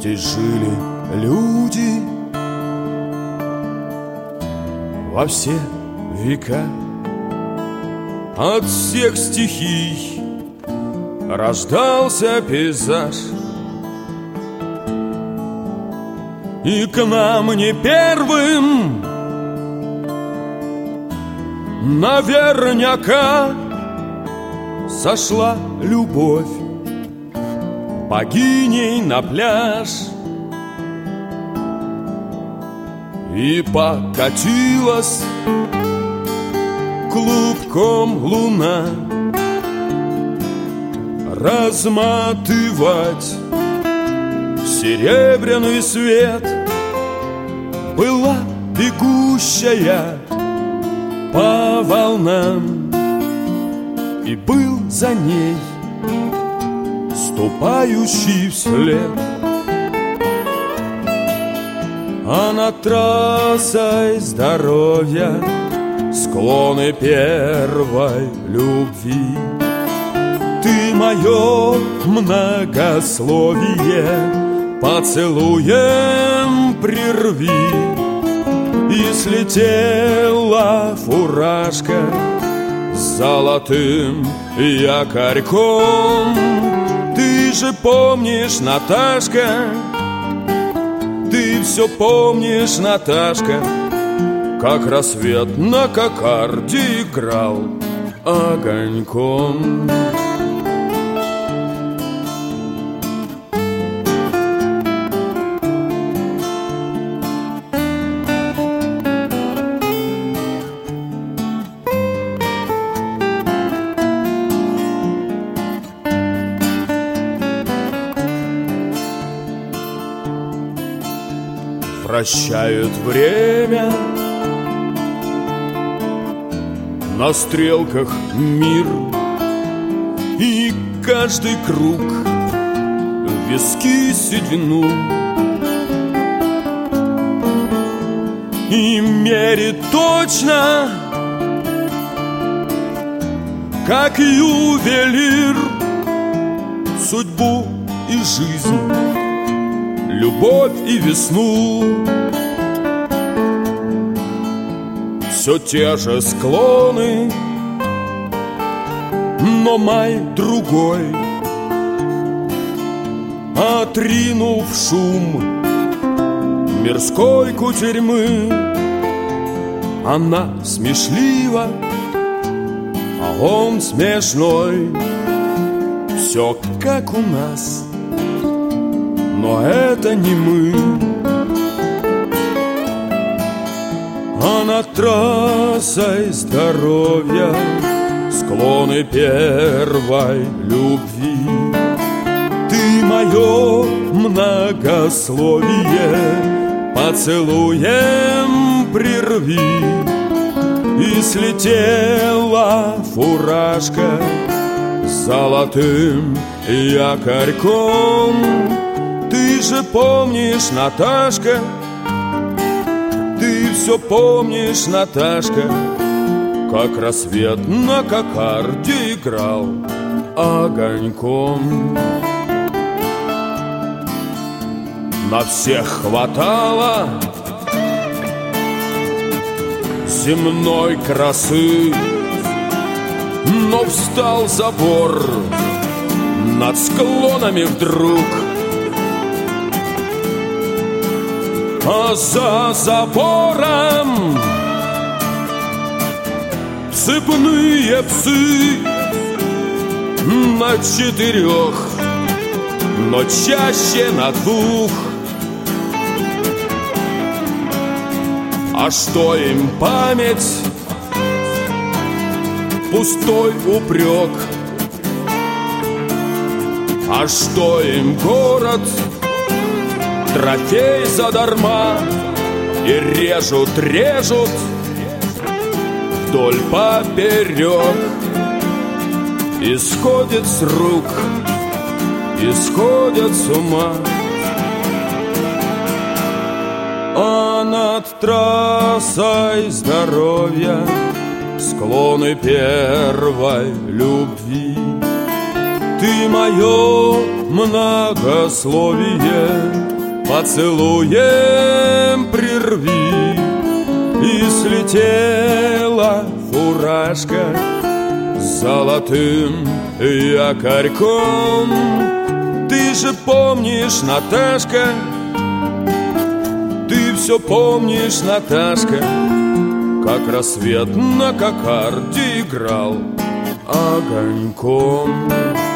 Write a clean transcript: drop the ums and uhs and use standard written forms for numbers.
Здесь жили люди во все века. От всех стихий рождался пейзаж, и к нам не первым наверняка сошла любовь богиней на пляж, и покатилась клубком луна разматывать серебряный свет. Была бегущая по волнам, и был за ней ступающий вслед. А над трассой здоровья склоны первой любви. Ты мое многословие поцелуем прерви. И слетела фуражка с золотым якорьком. Ты же помнишь, Наташка, ты все помнишь, Наташка, как рассвет на кокарде играл огоньком. Вращают время на стрелках мир, и каждый круг в виски седину, и мерит точно, как ювелир, судьбу и жизнь, любовь и весну. Все те же склоны, но май другой. Отринув шум мирской кутерьмы, она смешлива, а он смешной. Все как у нас, но это не мы. А над трассой здоровья склоны первой любви. Ты мое многословие поцелуем прерви. И слетела фуражка с золотым якорьком. Ты же помнишь, Наташка, ты все помнишь, Наташка, как рассвет на кокарде играл огоньком. На всех хватало земной красы, но встал забор над склонами вдруг. А за забором цепные псы на четырех, но чаще на двух. А что им память? Пустой упрек. А что им город? Трофей задарма. И режут вдоль поперек. И сходят с рук, и сходят с ума. А над трассой здоровья склоны первой любви. Ты мое многословие поцелуем прерви. И слетела фуражка с золотым якорьком. Ты же помнишь, Наташка, ты все помнишь, Наташка, как рассвет на кокарде играл огоньком.